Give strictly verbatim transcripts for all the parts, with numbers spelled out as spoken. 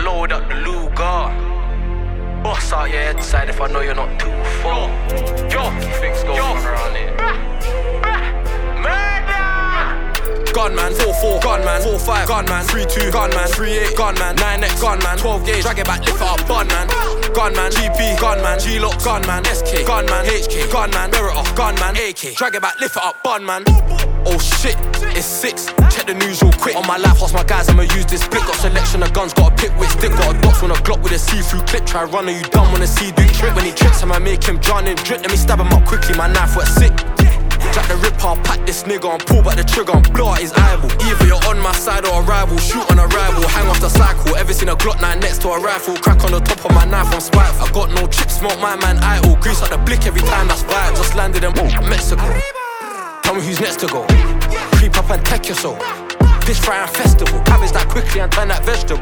load up the Luger. Boss out your head side if I know you're not too far. Yo, things go on around here. Gunman, four four, gunman, four five, gunman, three two, gunman, three eight, gunman, nine X, gunman, twelve gauge, drag it back, lift it up, gunman, gunman, G P, gunman, G-Lock, gunman, S K, gunman, H K, gunman, mirror off, gunman, A K, drag it back, lift it up, gunman. Oh shit, it's six, check the news real quick. On my life, horse my guys, I'ma use this blick. Got selection of guns, got a pick with stick. Got a dots on a Glock with a see-through clip. Try run, are you dumb, wanna see do trick. When he tricks, I'ma make him drown in drip. Let me stab him up quickly, my knife wet sick. Jack the rip, I'll pack this nigga and pull back the trigger and blow out his eyeball. Either you're on my side or a rival, shoot on a rival, hang off the cycle. Ever seen a Glock nine next to a rifle? Crack on the top of my knife, I'm spiteful. I got no chips, smoke my man idle. Grease up the blick every time, that's vibe. Just landed in Mexico. Tell me who's next to go. Creep up and take your soul. Fish fry and festival. Cabbage that quickly and turn that vegetable.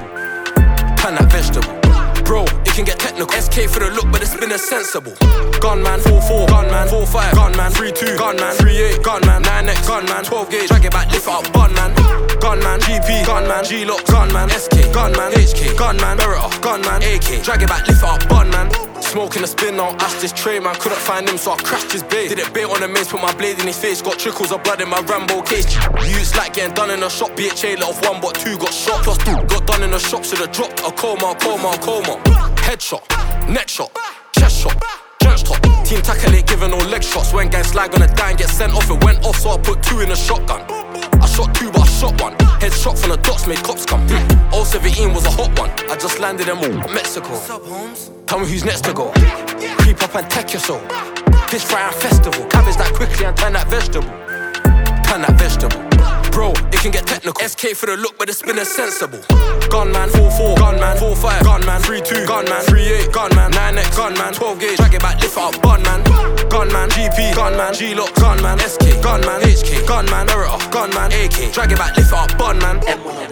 Turn that vegetable. Bro, it can get technical. S K for the look, but the spin is sensible. Gunman, four four, gunman, four five, gunman, three two, gunman, three eight, gunman, nine X, gunman, twelve gauge, drag it back, lift it up, gunman, gunman, G P, gunman, G-Lock, gunman, S K, gunman, H K, gunman, Beretta, gunman, A K, drag it back, lift it up, gunman. Smoking a spin now, asked this tray man, couldn't find him so I crashed his bait. Did it bait on the mace, put my blade in his face, got trickles of blood in my Rambo case. Youths like getting done in the shop, B H A let off one but two got shot. Plus two got done in the shop, so they dropped a coma, coma, coma. Headshot, neck shot, chest shot, trench top. Team tackle ain't giving no leg shots. When guys slag on a dime, get sent off, it went off, so I put two in a shotgun. I shot two, but I shot one. Headshot from the dots made cops come. oh seventeen was a hot one. I just landed in Mexico. What's up, Holmes? Tell me who's next to go. Creep up and take your soul. Fish fry and festival. Cabbage that quickly and turn that vegetable. Turn that vegetable. Bro, it can get technical. S K for the look, but the spin is sensible. Gunman, four four, gunman, four five, gunman, three two, gunman, three eight, gunman, nine X, gunman, twelve gauge, drag it back, lift it up, gunman, gunman, G P, gunman, G-Lock, gunman, S K, gunman, H K, gunman, Beretta, gunman, A K, drag it back, lift it up, gunman.